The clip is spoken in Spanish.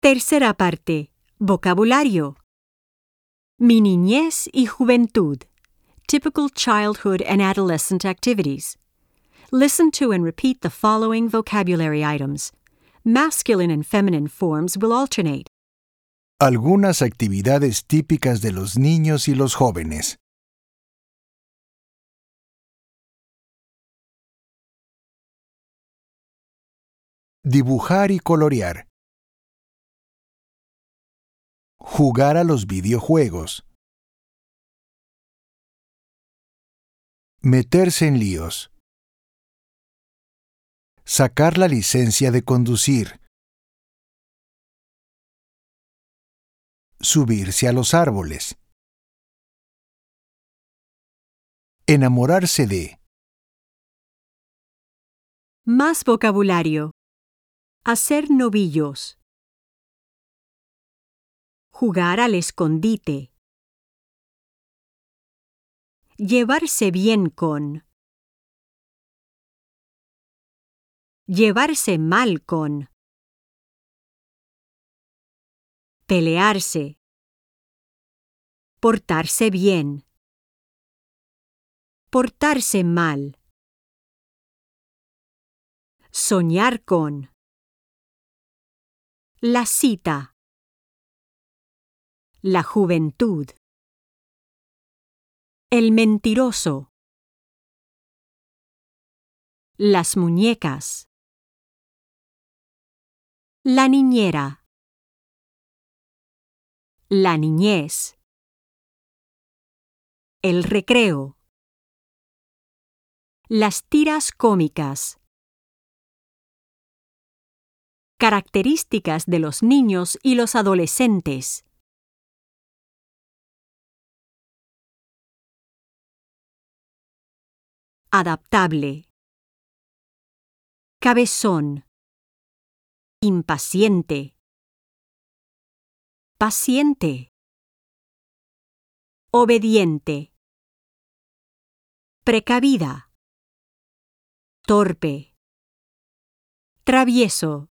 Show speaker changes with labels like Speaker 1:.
Speaker 1: Tercera parte. Vocabulario. Mi niñez y juventud. Typical childhood and adolescent activities. Listen to and repeat the following vocabulary items. Masculine and feminine forms will alternate.
Speaker 2: Algunas actividades típicas de los niños y los jóvenes. Dibujar y colorear. Jugar a los videojuegos. Meterse en líos. Sacar la licencia de conducir. Subirse a los árboles. Enamorarse de.
Speaker 1: Más vocabulario. Hacer novillos. Jugar al escondite. Llevarse bien con. Llevarse mal con. Pelearse. Portarse bien. Portarse mal. Soñar con. La cita. La juventud. El mentiroso. Las muñecas. La niñera. La niñez. El recreo. Las tiras cómicas. Características de los niños y los adolescentes. Adaptable. Cabezón. Impaciente. Paciente. Obediente. Precavida. Torpe. Travieso.